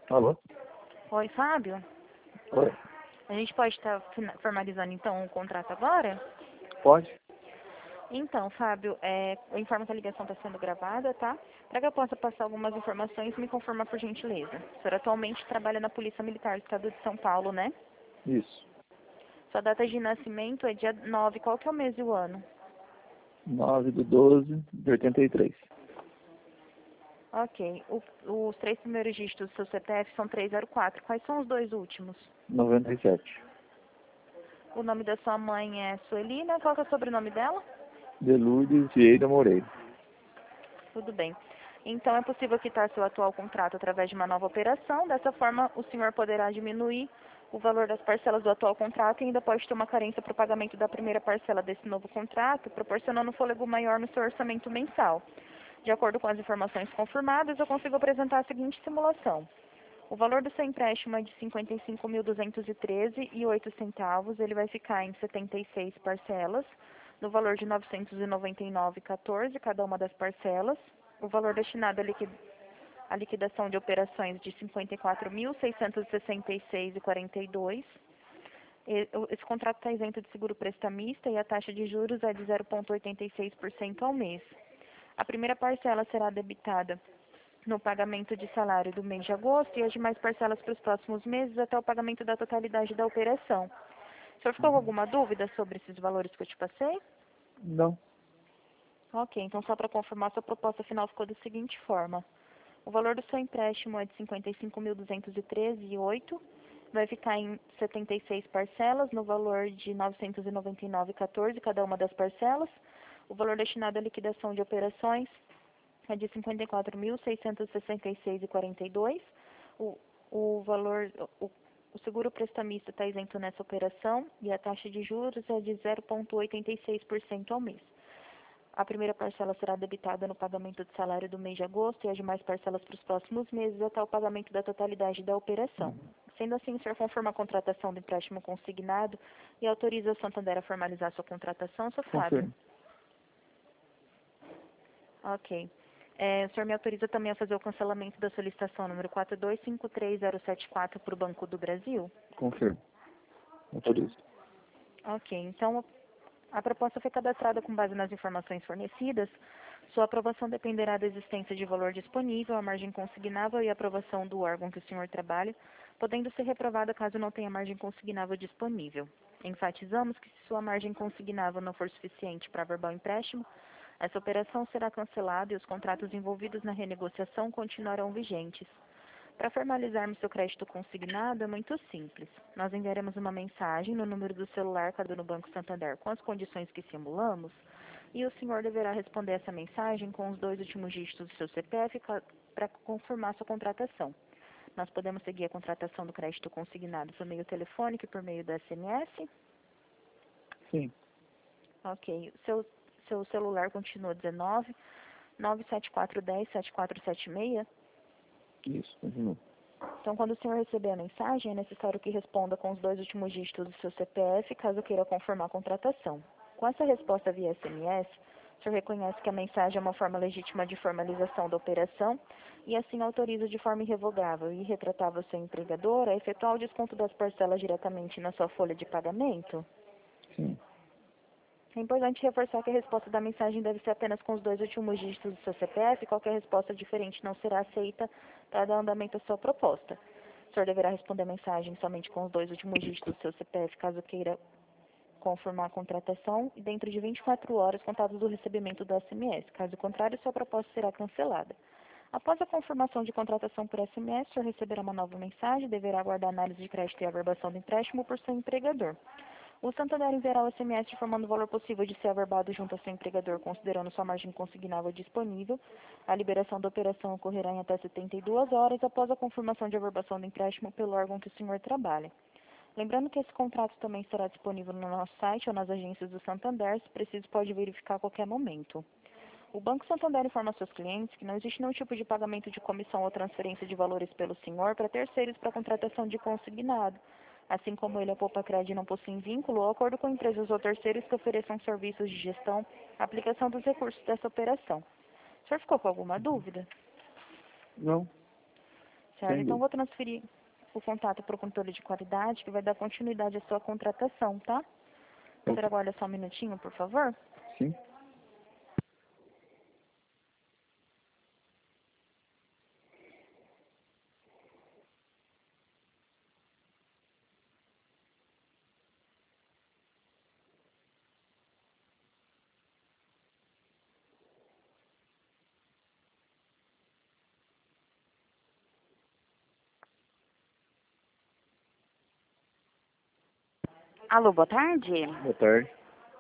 Alô? Oi, Fábio. Oi? A gente pode estar formalizando então o contrato agora? Pode? Então, Fábio, eu informo que a ligação está sendo gravada, tá? Para que eu possa passar algumas informações, me confirma por gentileza. O senhor atualmente trabalha na Polícia Militar do Estado de São Paulo, né? Isso. Sua data de nascimento é dia 9. Qual que é o mês e o ano? 9/12/83. Ok. Os três primeiros dígitos do seu CPF são 304. Quais são os dois últimos? 97. O nome da sua mãe é Suelina. Qual que é o sobrenome dela? De Lourdes Vieira Moreira. Tudo bem. Então, é possível quitar seu atual contrato através de uma nova operação. Dessa forma, o senhor poderá diminuir o valor das parcelas do atual contrato e ainda pode ter uma carência para o pagamento da primeira parcela desse novo contrato, proporcionando um fôlego maior no seu orçamento mensal. De acordo com as informações confirmadas, eu consigo apresentar a seguinte simulação. O valor do seu empréstimo é de R$ 55.213,08. Ele vai ficar em 76 parcelas, no valor de R$ 999,14 cada uma das parcelas. O valor destinado à liquidação de operações de R$ 54.666,42. Esse contrato está isento de seguro prestamista e a taxa de juros é de 0,86% ao mês. A primeira parcela será debitada no pagamento de salário do mês de agosto e as demais parcelas para os próximos meses até o pagamento da totalidade da operação. O senhor ficou com alguma dúvida sobre esses valores que eu te passei? Não. Ok, então só para confirmar, sua proposta final ficou da seguinte forma. O valor do seu empréstimo é de R$ 55.213,08. Vai ficar em 76 parcelas, no valor de R$ 999,14 cada uma das parcelas. O valor destinado à liquidação de operações é de R$ 54.666,42. O valor, o seguro prestamista está isento nessa operação e a taxa de juros é de 0,86% ao mês. A primeira parcela será debitada no pagamento do salário do mês de agosto e as demais parcelas para os próximos meses até o pagamento da totalidade da operação. Sendo assim, o senhor confirma a contratação do empréstimo consignado e autoriza o Santander a formalizar sua contratação, seu Fábio? Confirmo. Ok. O senhor me autoriza também a fazer o cancelamento da solicitação número 4253074 para o Banco do Brasil? Confirmo. Autorizo. Ok. Então, a proposta foi cadastrada com base nas informações fornecidas. Sua aprovação dependerá da existência de valor disponível, a margem consignável e a aprovação do órgão que o senhor trabalha, podendo ser reprovada caso não tenha margem consignável disponível. Enfatizamos que se sua margem consignável não for suficiente para averbar o empréstimo, essa operação será cancelada e os contratos envolvidos na renegociação continuarão vigentes. Para formalizarmos seu crédito consignado é muito simples. Nós enviaremos uma mensagem no número do celular cada no Banco Santander com as condições que simulamos e o senhor deverá responder essa mensagem com os dois últimos dígitos do seu CPF para confirmar sua contratação. Nós podemos seguir a contratação do crédito consignado por meio telefônico e por meio do SMS? Sim. Ok. Seu celular continua 19 97410 7476? Isso. Continua. Então, quando o senhor receber a mensagem, é necessário que responda com os dois últimos dígitos do seu CPF, caso queira confirmar a contratação. Com essa resposta via SMS, o senhor reconhece que a mensagem é uma forma legítima de formalização da operação e assim autoriza de forma irrevogável e irretratável seu empregador a efetuar o desconto das parcelas diretamente na sua folha de pagamento? Sim. É importante reforçar que a resposta da mensagem deve ser apenas com os dois últimos dígitos do seu CPF. Qualquer resposta diferente não será aceita para dar andamento à sua proposta. O senhor deverá responder a mensagem somente com os dois últimos dígitos do seu CPF, caso queira confirmar a contratação, e dentro de 24 horas contadas do recebimento do SMS. Caso contrário, sua proposta será cancelada. Após a confirmação de contratação por SMS, o senhor receberá uma nova mensagem e deverá aguardar a análise de crédito e averbação do empréstimo por seu empregador. O Santander enviará o SMS informando o valor possível de ser averbado junto ao seu empregador, considerando sua margem consignável disponível. A liberação da operação ocorrerá em até 72 horas após a confirmação de averbação do empréstimo pelo órgão que o senhor trabalha. Lembrando que esse contrato também estará disponível no nosso site ou nas agências do Santander, se preciso pode verificar a qualquer momento. O Banco Santander informa seus clientes que não existe nenhum tipo de pagamento de comissão ou transferência de valores pelo senhor para terceiros para contratação de consignado. Assim como ele, a Poupa-Cred não possui vínculo ou acordo com empresas ou terceiros que ofereçam serviços de gestão, aplicação dos recursos dessa operação. O senhor ficou com alguma dúvida? Não. Certo? Sem Então, dúvida. vou transferir o contato para o controle de qualidade, que vai dar continuidade à sua contratação, tá? Você Ok. aguarda só um minutinho, por favor? Sim. Alô, boa tarde. Boa tarde.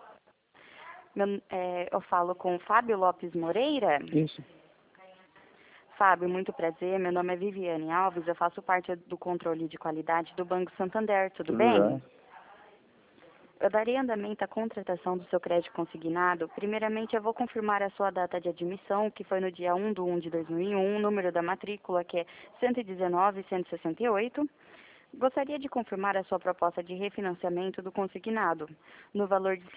Eu falo com o Fábio Lopes Moreira. Isso. Fábio, muito prazer. Meu nome é Viviane Alves. Eu faço parte do controle de qualidade do Banco Santander. Tudo Tudo bem? já. Eu daria andamento à contratação do seu crédito consignado. Primeiramente, eu vou confirmar a sua data de admissão, que foi no dia 1/1/2001, o número da matrícula, que é 119.168. Gostaria de confirmar a sua proposta de refinanciamento do consignado, no valor de R$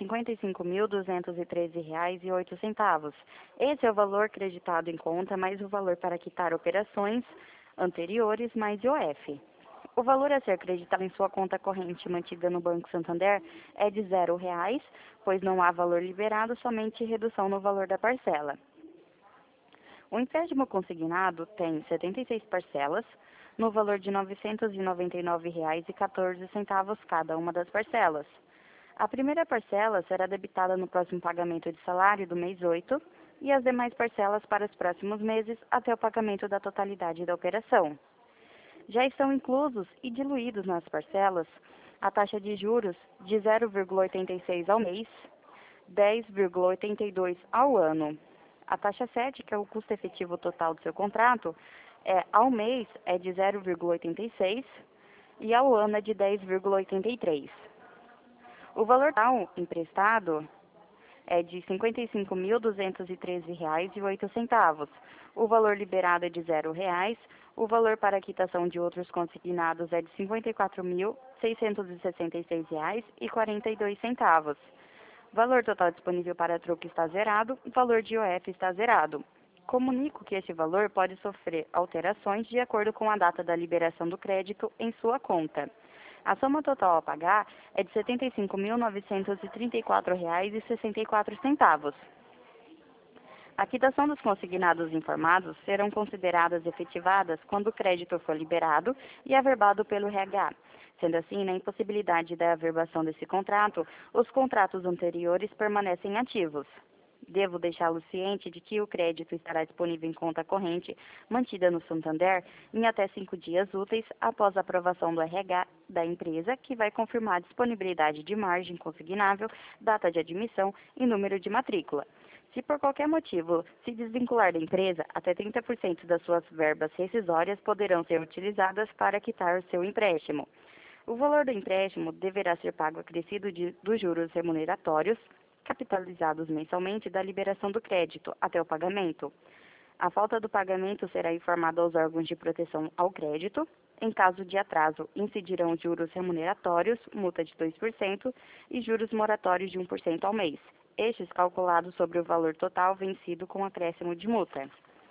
55.213,08. Esse é o valor creditado em conta, mais o valor para quitar operações anteriores, mais IOF. O valor a ser acreditado em sua conta corrente mantida no Banco Santander é de R$ 0, pois não há valor liberado, somente redução no valor da parcela. O empréstimo consignado tem 76 parcelas, no valor de R$ 999,14 cada uma das parcelas. A primeira parcela será debitada no próximo pagamento de salário do mês 8 e as demais parcelas para os próximos meses até o pagamento da totalidade da operação. Já estão inclusos e diluídos nas parcelas a taxa de juros de 0,86 ao mês, 10,82 ao ano. A taxa 7, que é o custo efetivo total do seu contrato, ao mês é de 0,86 e ao ano é de 10,83. O valor total emprestado é de R$ 55.213,08. O valor liberado é de R$ 0. O valor para a quitação de outros consignados é de R$ 54.666,42. Valor total disponível para troco está zerado, o valor de IOF está zerado. Comunico que este valor pode sofrer alterações de acordo com a data da liberação do crédito em sua conta. A soma total a pagar é de R$ 75.934,64. A quitação dos consignados informados serão consideradas efetivadas quando o crédito for liberado e averbado pelo RH. Sendo assim, na impossibilidade da averbação desse contrato, os contratos anteriores permanecem ativos. Devo deixá-lo ciente de que o crédito estará disponível em conta corrente mantida no Santander em até 5 dias úteis após a aprovação do RH da empresa, que vai confirmar a disponibilidade de margem consignável, data de admissão e número de matrícula. Se por qualquer motivo se desvincular da empresa, até 30% das suas verbas rescisórias poderão ser utilizadas para quitar o seu empréstimo. O valor do empréstimo deverá ser pago acrescido dos juros remuneratórios, capitalizados mensalmente da liberação do crédito até o pagamento. A falta do pagamento será informada aos órgãos de proteção ao crédito. Em caso de atraso, incidirão juros remuneratórios, multa de 2% e juros moratórios de 1% ao mês, estes calculados sobre o valor total vencido com acréscimo de multa.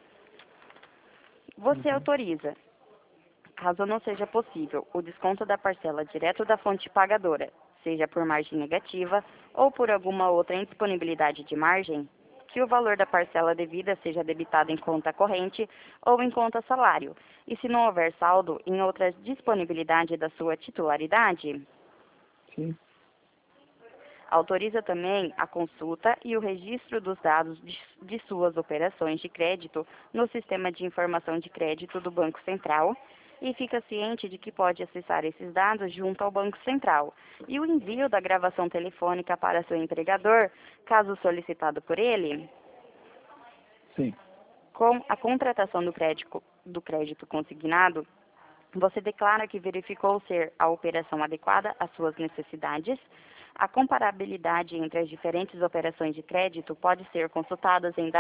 Você autoriza, caso não seja possível, o desconto da parcela direto da fonte pagadora, seja por margem negativa ou por alguma outra indisponibilidade de margem, que o valor da parcela devida seja debitado em conta corrente ou em conta salário, e se não houver saldo em outra disponibilidade da sua titularidade. Sim. Autoriza também a consulta e o registro dos dados de suas operações de crédito no Sistema de Informação de Crédito do Banco Central e fica ciente de que pode acessar esses dados junto ao Banco Central. E o envio da gravação telefônica para seu empregador, caso solicitado por ele. Sim. Com a contratação do crédito consignado, você declara que verificou ser a operação adequada às suas necessidades. A comparabilidade entre as diferentes operações de crédito pode ser consultada em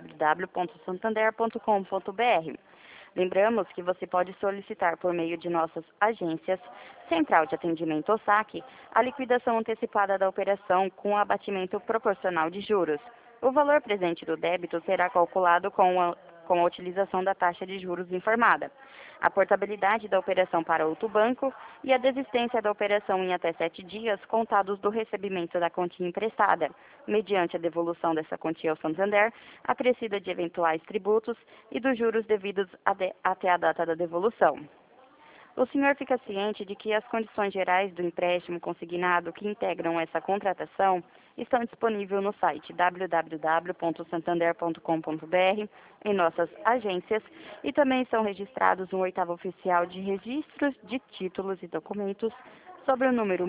www.santander.com.br. Lembramos que você pode solicitar por meio de nossas agências, Central de Atendimento ou SAC, a liquidação antecipada da operação com abatimento proporcional de juros. O valor presente do débito será calculado com com a utilização da taxa de juros informada, a portabilidade da operação para outro banco e a desistência da operação em até 7 dias contados do recebimento da quantia emprestada, mediante a devolução dessa quantia ao Santander, acrescida de eventuais tributos e dos juros devidos até a data da devolução. O senhor fica ciente de que as condições gerais do empréstimo consignado que integram essa contratação estão disponíveis no site www.santander.com.br, em nossas agências, e também são registrados no 8º Oficial de Registros de Títulos e Documentos sobre o número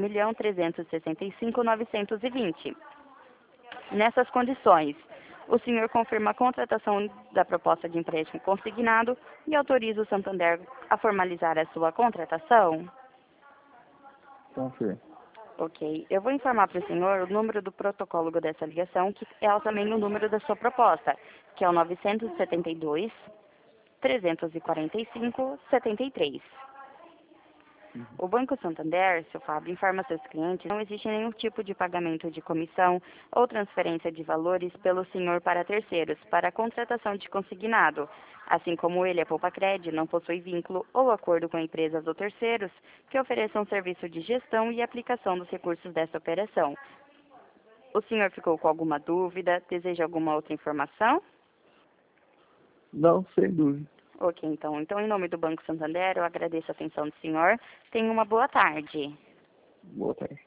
1.365.920. Nessas condições, o senhor confirma a contratação da proposta de empréstimo consignado e autoriza o Santander a formalizar a sua contratação? Confirmo. Ok. Eu vou informar para o senhor o número do protocolo dessa ligação, que é também o número da sua proposta, que é o 972-345-73. O Banco Santander, seu Fábio, informa seus clientes que não existe nenhum tipo de pagamento de comissão ou transferência de valores pelo senhor para terceiros para a contratação de consignado, assim como ele, a Poupacred, não possui vínculo ou acordo com empresas ou terceiros que ofereçam serviço de gestão e aplicação dos recursos dessa operação. O senhor ficou com alguma dúvida? Deseja alguma outra informação? Não, sem dúvida. Ok, então, em nome do Banco Santander, eu agradeço a atenção do senhor. Tenha uma boa tarde. Boa tarde.